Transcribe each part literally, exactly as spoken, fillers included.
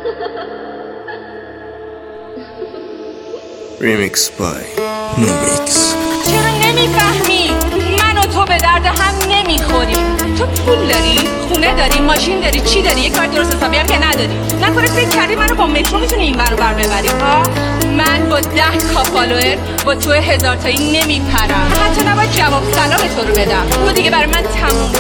Remix by Numix. چرا نمیفهمی؟ من و تو به درد هم نمیخوریم. تو پول داری؟ خونه داری؟ ماشین داری؟ چی داری؟ یه کار درست حسابی هم که نداری. نکنه فکر کردی منو با مترو میتونی این ور و بر ببری ها؟ من با ده کا فالوور با تو هزار تایی نمیپرم. حتی نباید جواب سلام تو رو بدم. تو دیگه برای من تموم.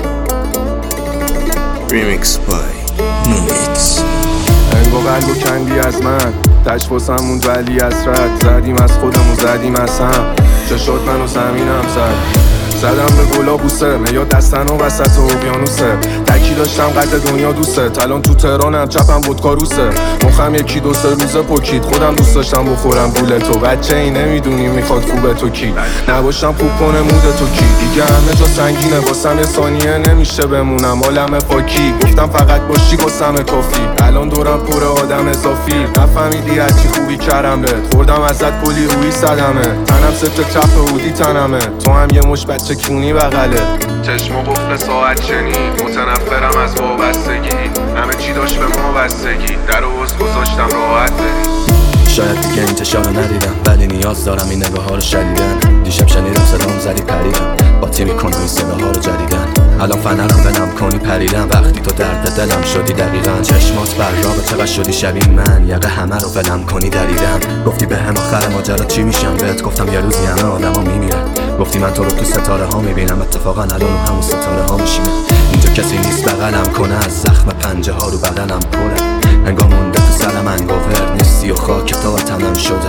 Remix by Numix. انگو قلب و کندی از من تش واسم موند ولی اسرت زدیم از خودمون زدیم از هم چه شد من و زمینم زد زدم به گلا بوسه یا دستن و وسط اقیانوسه تکی داشتم قد دنیا دوسته تلان تو تهرانم چپم ودکاروسه مخم یکی دو سه روزه پکید خودم دوست داشتم بخورم گول تو بچه ای نمیدونی میخواد خوبه تو کی نباشم خوب کنه مود تو کی دیگه همه جا سنگینه واسم یه ثانیه نمیشه بمونم عالم فاکی گفتم فقط باشی واسم کافی الان دورم پر آدم اضافی نفهمیدی هرچی خوبی کردم بهت خوردم ازت کلی روی صدمه تنم سفت چپ هودی تنمه تو هم یه مش بچه کونی بغله چشم و قفل ساعت شنید متنفرم از وابستگی همه چی داشت به ما بستگی در و عوض گذاشتم راحت برید شاید دیگه انتشار ندیدم ولی نیاز دارم این نگاه ها رو شدیدن دیشب شنیدم صدام زدی پریدم باطی میکنم این صدا ها رو جدیدن الان فنرم بنم کنی پریدم وقتی تو درد دلم شدی دقیقا چشمات برگاه چقدر شدی شبیه من یقه همه رو ولم کنی دریدم گفتی به هم آخر ماجرا چی میشم بهت گفتم یه روزی همه آدم ها میمیرن گفتی من تو رو تو ستاره ها میبینم اتفاقا الان همون ستاره ها میشیم اینجا کسی نیست بغلم کنه از زخم پنجه ها رو بدنم پره انگار مونده تو سر من گوهر نیستی و خاک تا تنم شده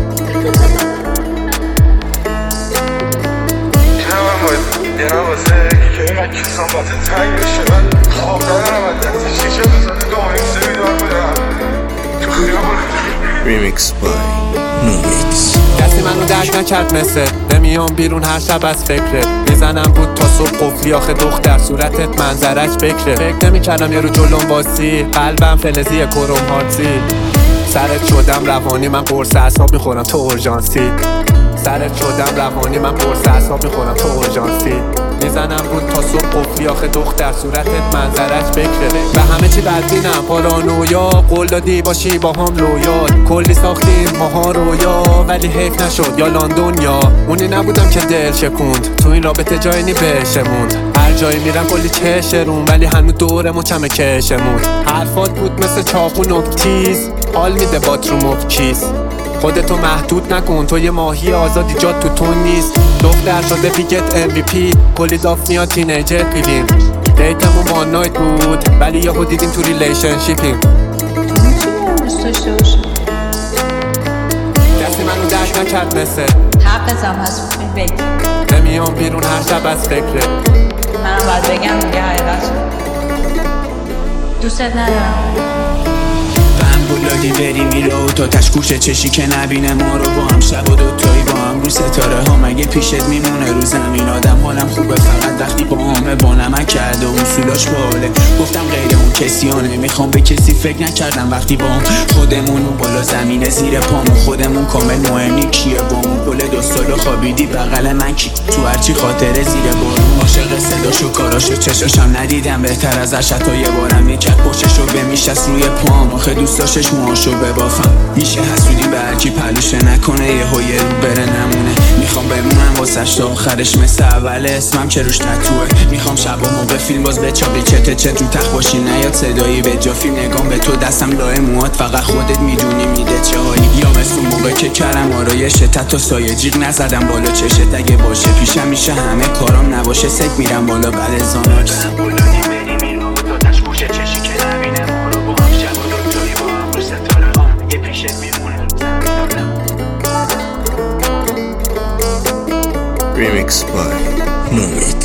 یه نوازه که اینقدر کسان باته تنگ بشه من خواب دارم از دستی شیشه بزنه دامنی سه بیدار بدم تو خیابون Remix by Numix. کسی منو درک نکرد مثل نمیام بیرون هر شب از فکرت میزنم بود تا صبح قفلی آخه دختر صورتت منظرش بکره فکر نمیکردم یه رو جلوم واسی قلبم فلزی کروم هارتی سرت شدم روانی من قرص اعصاب میخورم تو اورژانسی سرت شدم روانی من قرص اعصاب میخورم تو اورژانسی میزنم بود تا صبح قفلی آخه دختر صورتت منظرش بکره به همه چی بدبینم پارانویا قول دادی باشی با هم لویال کلی ساختیم ماها رویا ولی حیف نشد یا لندن یا اونی نبودم که دل شکوند تو این رابطه جایی نی بشموند هر جایی میرم کلی چشرون ولی هنو دورمو کمه کشموند حرفات بود مثل چاقو نک تیز حال میده بات رو مبکیز خودتو محدود نکن تو یه ماهی آزادی جات تو تون نیست دختر شده پیکت ام وی پی کلی داف میاد تینیجر پیدیم دیتمون وان نایت بود ولی یهو دیدیم تو ریلیشنشیپیم کسی منو درک نکرد مثل حقتم هست بگی نمیام بیرون هر شب از فکره منم باید بگم دیگه حقیقت دوستت ندارم بلادی بری میره و تا تشکوشه چشی که نبینه ما رو با هم شب و دوتایی با هم رو ستاره ها مگه پیشت میمونه رو زمین آدم حالم خوبه فقط وقتی با همه با نمک کرده و اصولاش باله گفتم غیر اون کسی ها نمیخوام به کسی فکر نکردم وقتی با هم خودمون و بالا زمینه زیر پامون خودمون کامل مهمی کیه بامون گل دو سالو خوابیدی بغل من کی تو هرچی خاطره زیر بارون عاشق صداشو کاراشو چشاشم ندیدم بهتر از عشق یه بارم میکرد پشتشو بمیشست روی پام آخه دوست داشتش موهاشو ببافم میشه حسودی به هرکی پلوشه نکنه یه ها یه رو بره نمونه میخوام بمونم واسش تا آخرش مثل اول اسمم که روش تتوه میخوام شب و موقع فیلم باز بچاقی چته چت رو تخت باشی نیاد صدایی به جا فیلم نگام به تو دستم لای موهات فقط خودت میدونی میده چه حالی یا مثل موقع که کردم آرایشت تا سایه جیغ نزدم بالا چشت اگه باشه پیشم میشه همه کارام نباشه سک میرم بالا بعد زاناک Remix by Numix.